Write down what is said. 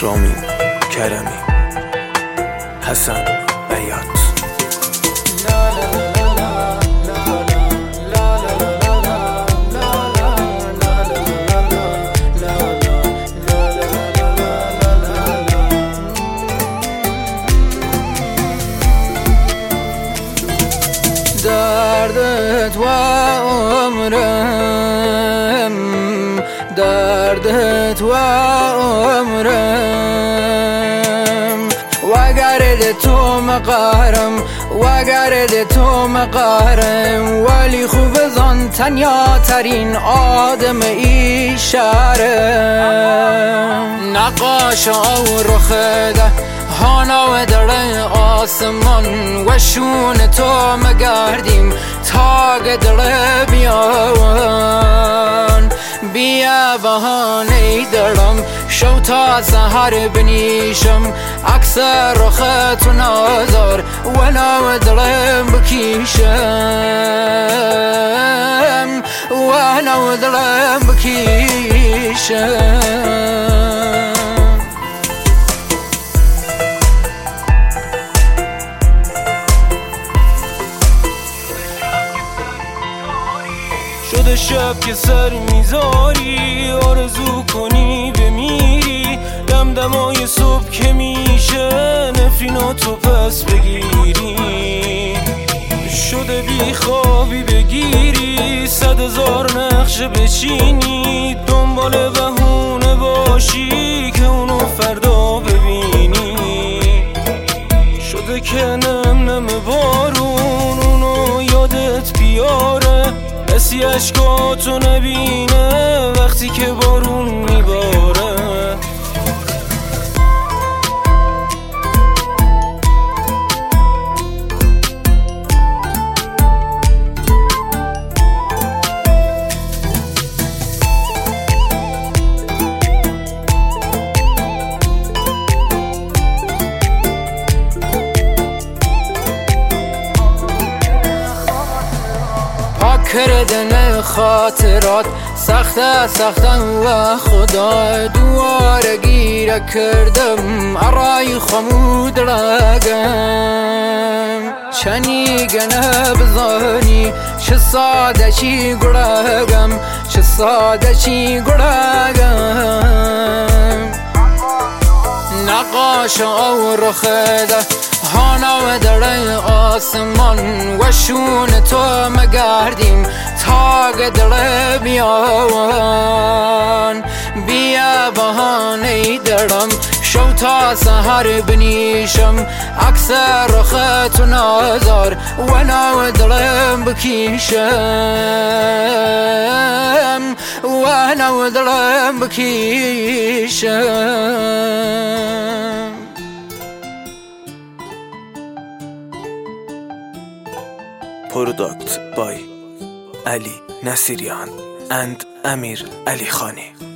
رامین کرمی، حسن بیات. دردت و عمرم، دردت و عمرم، وگرد تو مقهرم، وگرد تو مقهرم، ولی خوب زن تنیا ترین آدم ای شهرم. نقاش او رخده هانا و در آسمان و شون تو مگردیم تا گدر بیان. بیا بهانه دارم شو تا سحر بنیشم، عکس رخت و نازار و نو دلم بکیشم، و نو دلم بکیشم. شده شب که سر میذاری، آرزو کنی بمیری، دمدمای صبح که میشه نفریناتو پس بگیری. شده بی خوابی بگیری، 100,000 نقشه بچینی، دنبال بهونه باشی که اونو فردا ببینی. شده که نم نم بارون اونو یادت بیاره، کسی اشکاتو نبینه وقتی که بارون میباره. کردن خاطرات سخته سختم و خدا دواره گیره کردم ارای خمود رگم. چنی گنه بزانی چه ساده چی گرگم، چه ساده چی گرگم. نقاش او رخده هانا و در آسمان و شون تو مگردیم تا گدر بیان. بیا بهانه دارم شو تا سحر بنیشم، عکس رخت و نازار و نو دلم بکیشم، و نو دلم بکیشم. Product by Ali Nasirian and Amir Ali Khani.